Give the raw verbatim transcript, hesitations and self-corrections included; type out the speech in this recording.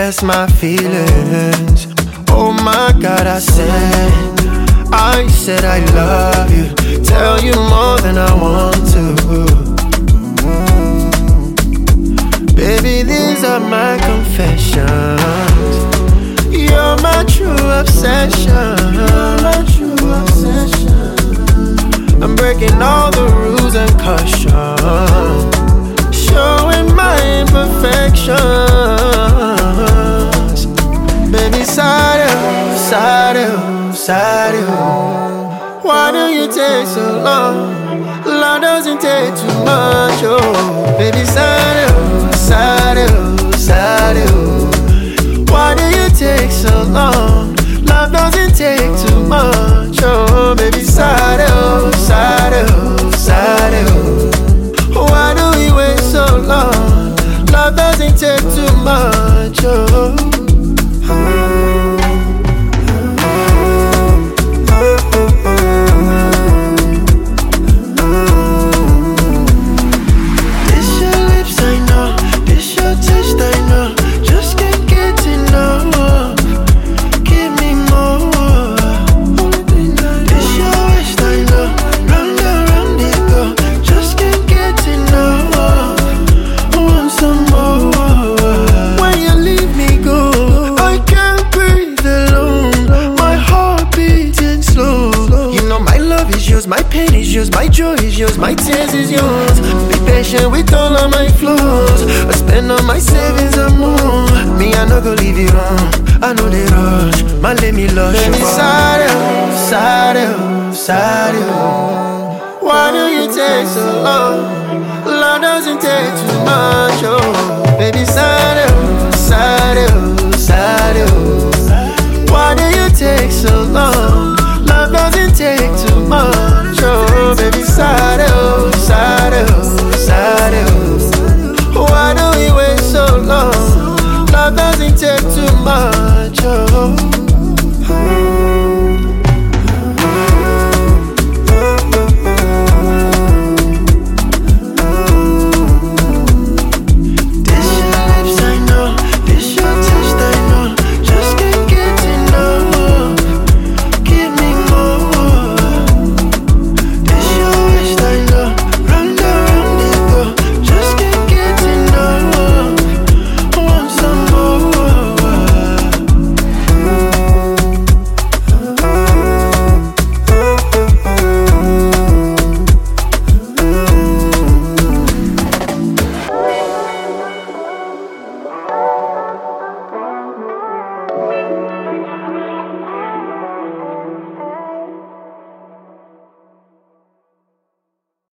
confess my feelings. Oh my God, I said, I said I love you. Tell you more than I want to. Baby, these are my confessions. You're my true obsession. You're my true obsession. I'm breaking all the rules and caution, showing my imperfections. Baby, side out, side out, side out. Why do you take so long? Love doesn't take too much, oh. Baby, side out, side out, side out. Why do you take so long? Love doesn't take too much, oh. Baby, side out, side out, side out. Why do we wait so long? Love doesn't take too much, oh. My pain is yours, my joy is yours, my tears is yours. Be patient with all of my flaws. I spend all my savings and more. Me, I no go leave you wrong. I know they rush, man, let me love you. Baby, side out, side out, side out. Why do you take so long? Love doesn't take too much, oh. Baby, side out, side out, side out. Why do you take so long? Love doesn't take too much, oh. Baby, side out, side out, side out. Why do we wait so long? Love doesn't take too much, oh.